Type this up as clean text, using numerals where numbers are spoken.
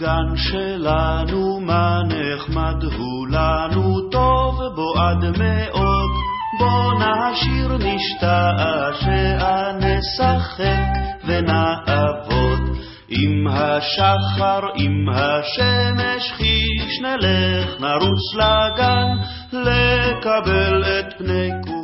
הגן שלנו, מה נחמד הוא לנו, טוב בו עד מאוד. בוא נשיר נשתעשע, נשחק ונעבוד. עם השחר, עם השמש, חיש נלך נרוץ לגן, לקבל את פני כולם.